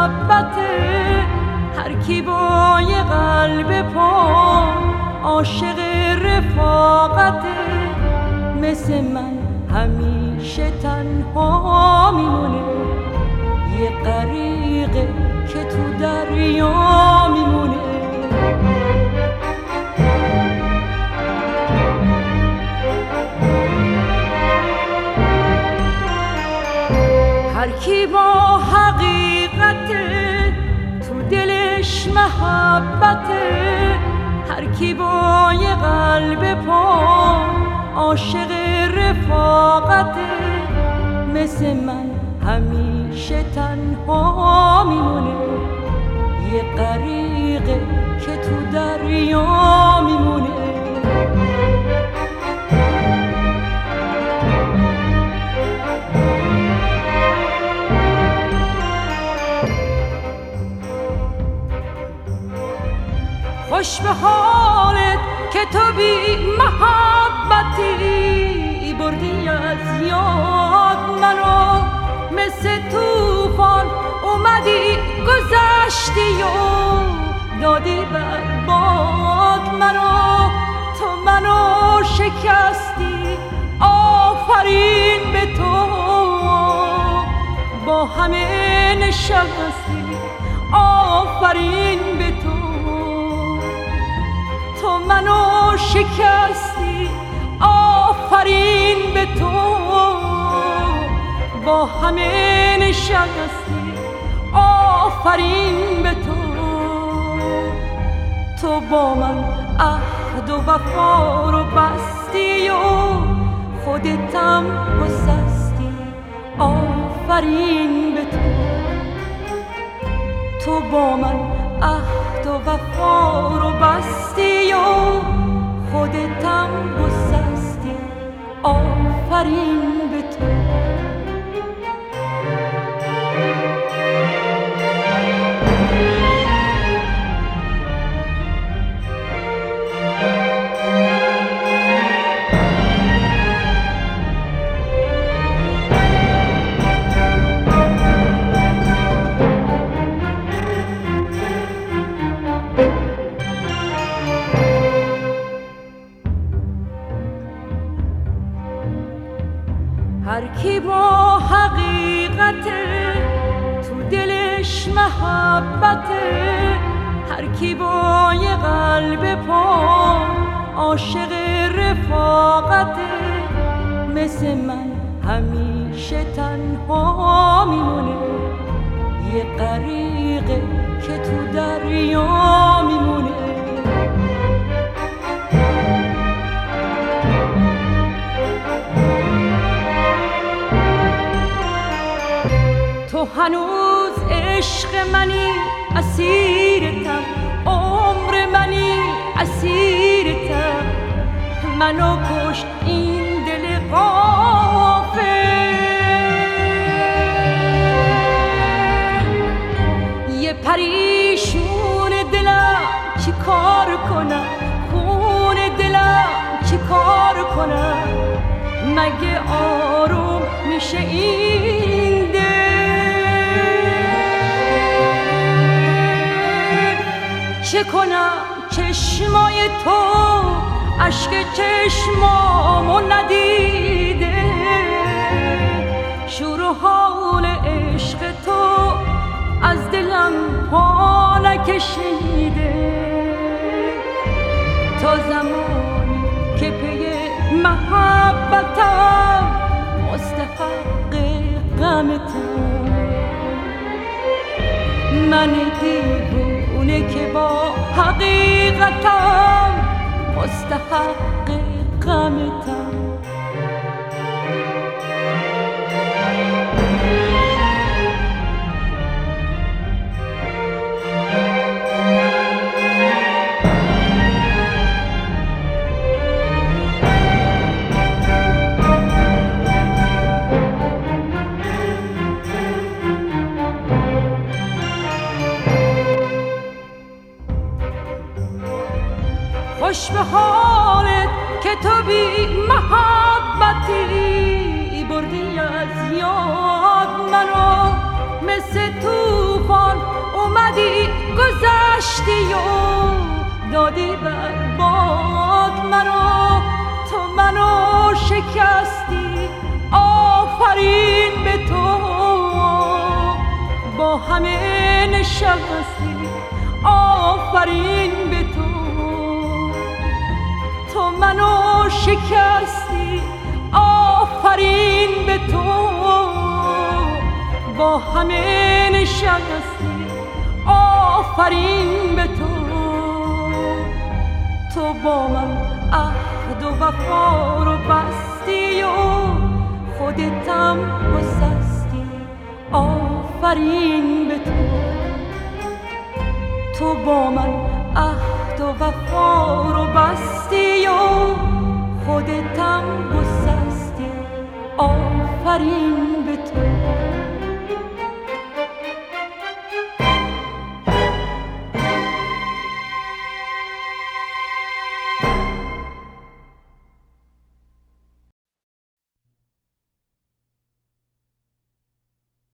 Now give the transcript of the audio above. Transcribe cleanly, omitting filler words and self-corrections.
محبته، هر کی با یه قلب پاک عاشق رفاقته، مثل من همیشه تنها میمونه، یه غریقه که تو دریا میمونه. هر کی با حقیقته، تو دلش محبته، هر کی با یه قلب پاک عاشق رفاقته، مثل من همیشه تنها میمونه، یه غریقه که تو دریا میمونه. خوش به حالت که تو بی محبتی، بردی از یاد منو، مثل توفان اومدی گذشتی و دادی برباد منو. تو منو شکستی، آفرین به تو، با همه نشستی، آفرین به تو. تو منو شکستی، آفرین به تو، با همه نشستی، آفرین به تو. تو با من عهد و وفا رو بستی و خودتم گسستی، آفرین به تو. تو با من عهد و وفا رو بستی و خودتم گسستی، آفرین به تو. هر کی با حقیقته، تو دلش محبته، هر کی با یه قلب پاک عاشق رفاقته، مثل من همیشه تنها میمونه، یه غریقه که تو دریا میمونه. تو هنوز عشق منی، اسیرتم، عمر منی، اسیرتم. منو کشت این دل غافل، یه پریشون دلم چی کار کنم، خون دلم چی کار کنم، مگه آروم میشه این دل؟ چه کنم چشمای تو اشک چشمامو ندیده، شور و حال عشق تو از دلم پا نکشیده. تا زمانی که پی محبتم مستحق غمتم، من دیوونه که با حقیقتم مستحق غمتم. خوش به حالت که تو بی محبتی، بردی از یاد منو، مثل توفان آمدی گذشتی و دادی بر باد منو، تو منو شکستی آفرین به تو، با همه نشستی آفرین به تو، تو منو شکستی آفرین به تو، با همه نشستی آفرین به تو، تو با من عهد و وفا رو بستی و خودتم گسستی آفرین به تو، تو با من عهد و وفا رو بستی و خودتم گسستی آفرین به تو.